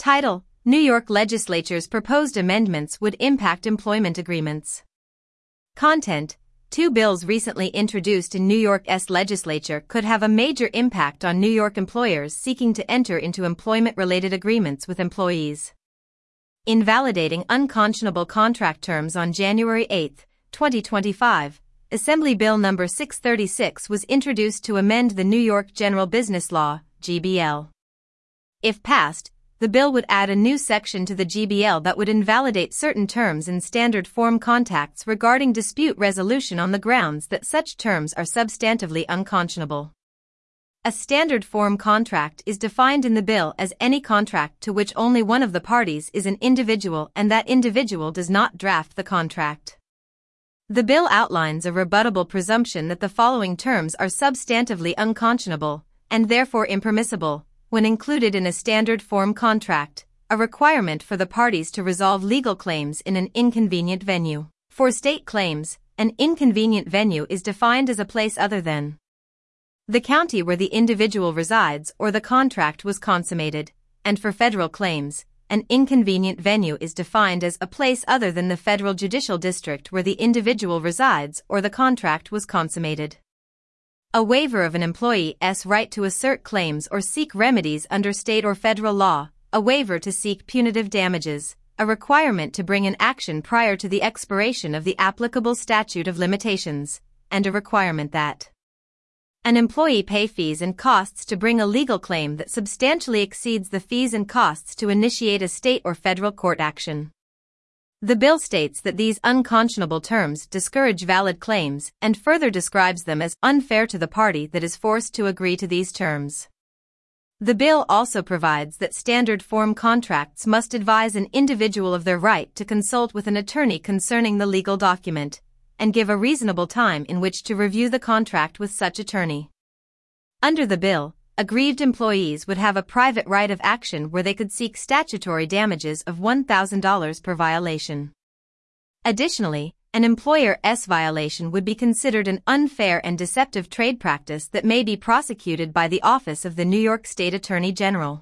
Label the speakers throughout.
Speaker 1: Title: New York Legislature's proposed amendments would impact employment agreements. Content: Two bills recently introduced in New York's legislature could have a major impact on New York employers seeking to enter into employment-related agreements with employees. Invalidating unconscionable contract terms. On January 8, 2025, Assembly Bill No. 636 was introduced to amend the New York General Business Law, GBL. If passed, the bill would add a new section to the GBL that would invalidate certain terms in standard form contracts regarding dispute resolution on the grounds that such terms are substantively unconscionable. A standard form contract is defined in the bill as any contract to which only one of the parties is an individual and that individual does not draft the contract. The bill outlines a rebuttable presumption that the following terms are substantively unconscionable, and therefore impermissible, when included in a standard form contract: a requirement for the parties to resolve legal claims in an inconvenient venue. For state claims, an inconvenient venue is defined as a place other than the county where the individual resides or the contract was consummated, and for federal claims, an inconvenient venue is defined as a place other than the federal judicial district where the individual resides or the contract was consummated. A waiver of an employee's right to assert claims or seek remedies under state or federal law, a waiver to seek punitive damages, a requirement to bring an action prior to the expiration of the applicable statute of limitations, and a requirement that an employee pay fees and costs to bring a legal claim that substantially exceeds the fees and costs to initiate a state or federal court action. The bill states that these unconscionable terms discourage valid claims and further describes them as unfair to the party that is forced to agree to these terms. The bill also provides that standard form contracts must advise an individual of their right to consult with an attorney concerning the legal document, and give a reasonable time in which to review the contract with such attorney. Under the bill, aggrieved employees would have a private right of action where they could seek statutory damages of $1,000 per violation. Additionally, an employer's violation would be considered an unfair and deceptive trade practice that may be prosecuted by the Office of the New York State Attorney General.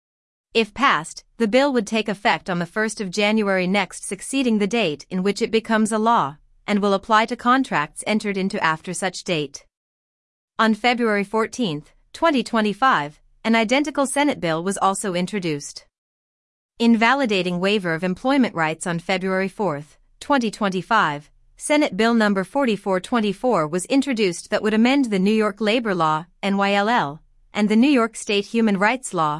Speaker 1: If passed, the bill would take effect on the 1st of January next succeeding the date in which it becomes a law, and will apply to contracts entered into after such date. On February 14, 2025, an identical Senate bill was also introduced. Invalidating waiver of employment rights. On February 4, 2025, Senate Bill No. 4424 was introduced that would amend the New York Labor Law, NYLL, and the New York State Human Rights Law,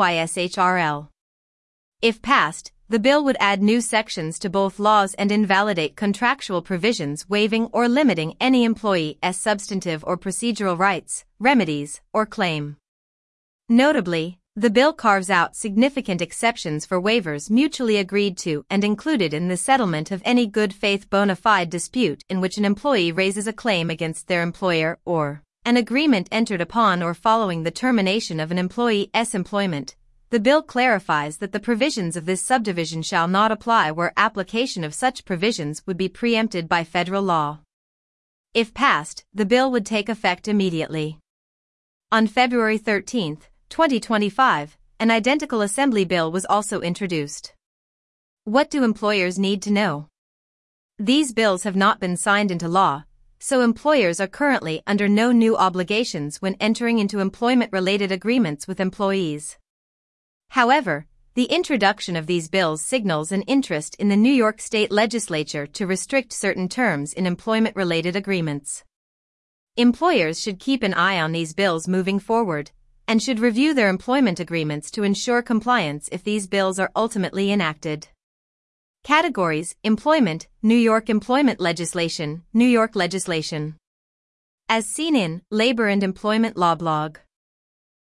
Speaker 1: NYSHRL. If passed, the bill would add new sections to both laws and invalidate contractual provisions waiving or limiting any employee's substantive or procedural rights, remedies, or claim. Notably, the bill carves out significant exceptions for waivers mutually agreed to and included in the settlement of any good faith bona fide dispute in which an employee raises a claim against their employer or an agreement entered upon or following the termination of an employee's employment. The bill clarifies that the provisions of this subdivision shall not apply where application of such provisions would be preempted by federal law. If passed, the bill would take effect immediately. On February 13, 2025, an identical Assembly bill was also introduced. What do employers need to know? These bills have not been signed into law, so employers are currently under no new obligations when entering into employment-related agreements with employees. However, the introduction of these bills signals an interest in the New York State Legislature to restrict certain terms in employment-related agreements. Employers should keep an eye on these bills moving forward, and should review their employment agreements to ensure compliance if these bills are ultimately enacted. Categories: Employment, New York Employment Legislation, New York Legislation. As seen in Labor and Employment Law blog.